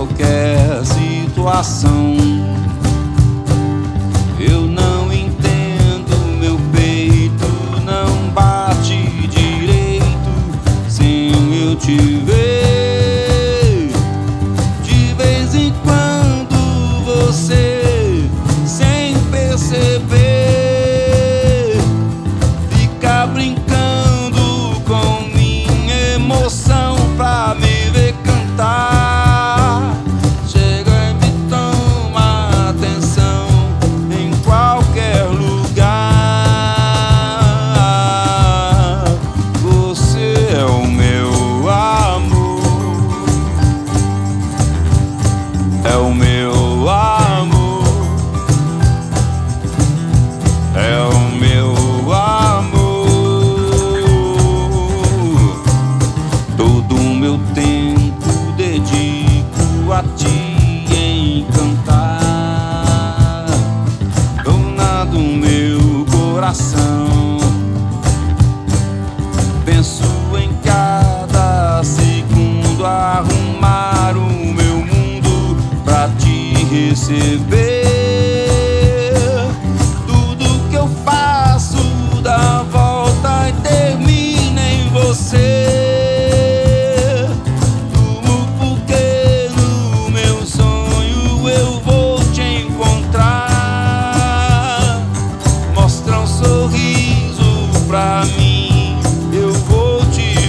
qualquer situação. Eu não entendo, meu peito não bate direito sem eu te ver. De vez em quando você, sem perceber, fica brincando com minha emoção pra me ver cantar. Chega e me toma atenção em qualquer lugar. Você é o meu amor, é o meu amor, é o meu amor. Todo o meu tempo dedico a te encantar, dona do meu coração. Penso em cada segundo arrumar o meu mundo pra te receber. Tudo que eu faço dá volta e termina em você. Tudo porque no meu sonho eu vou te encontrar. Mostra um sorriso pra mim, eu vou te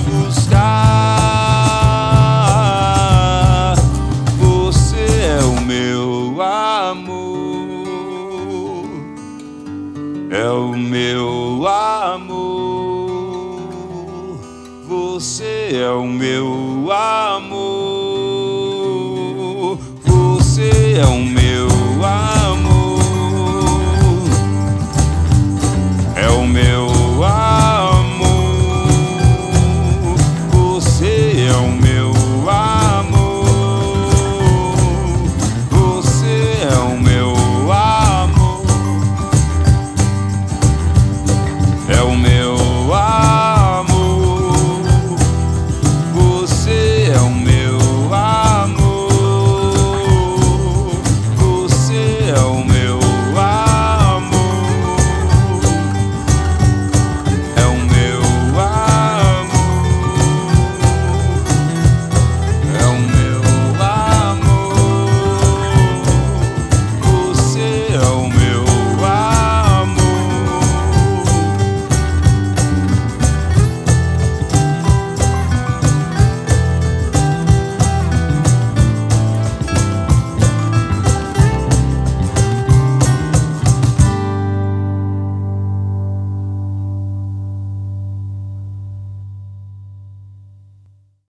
buscar. Você é o meu amor, é o meu amor. Você é o meu amor, você é o meu